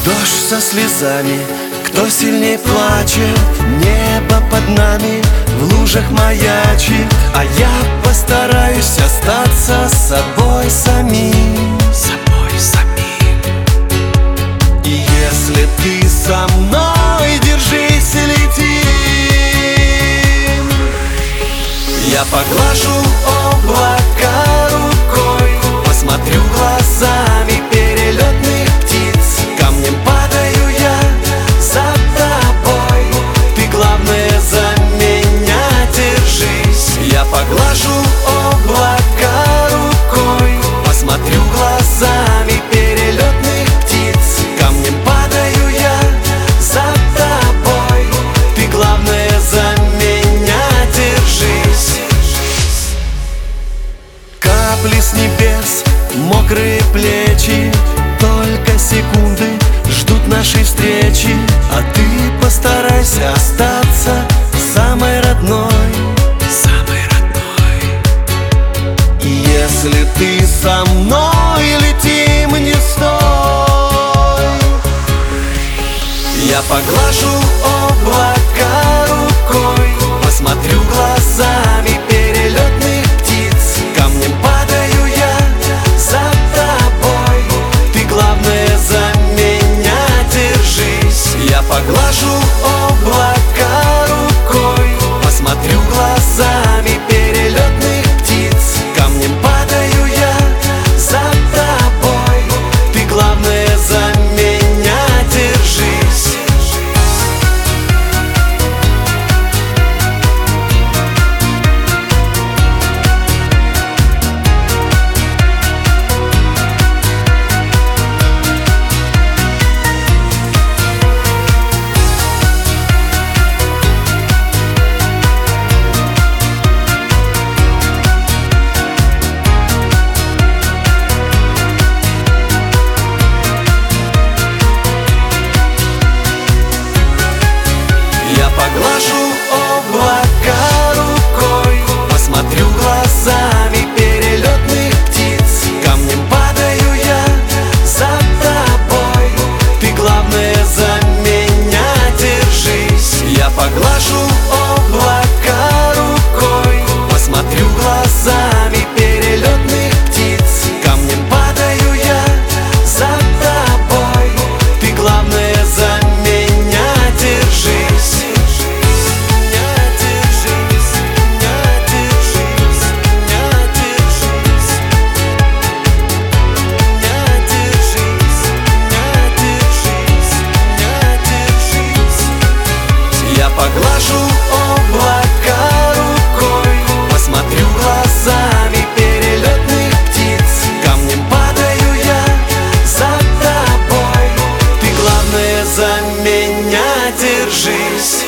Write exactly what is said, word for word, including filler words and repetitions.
Дождь со слезами, кто сильней плачет? Небо под нами в лужах маячит, а я постараюсь остаться с собой самим, собой самим. И если ты со мной, держись и летим. Я поглажу облака рукой, посмотрю глазами перелетных птиц. Камнем падаю я за тобой, ты главное за меня держись. Я поглажу облака рукой, посмотрю глазами перелетных птиц. Камнем падаю я за тобой, ты главное за меня держись. Капли с небес, мокрые плечи, только секунды ждут нашей встречи, а ты постарайся остаться самой родной, самой родной. И если ты со мной, летим, не стой. Я поглажу облака рукой, посмотрю глазами перелетных птиц. Камнем падаю я за тобой, ты главное за меня держись. Я поглажу облака рукой, посмотрю глазами перелетных птиц. Камнем падаю я за тобой, ты главное за меня держись. Я поглажу облака рукой, посмотрю глазами перелетных птиц. Камнем падаю я за тобой, ты главное за меня держись. Я поглажу облака рукой, посмотрю глазами перелетных птиц. Камнем падаю я за тобой, ты главное за меня держись. Я поглажу облака рукой, посмотрю глазами перелетных птиц. Камнем падаю я за тобой, ты главное за меня держись.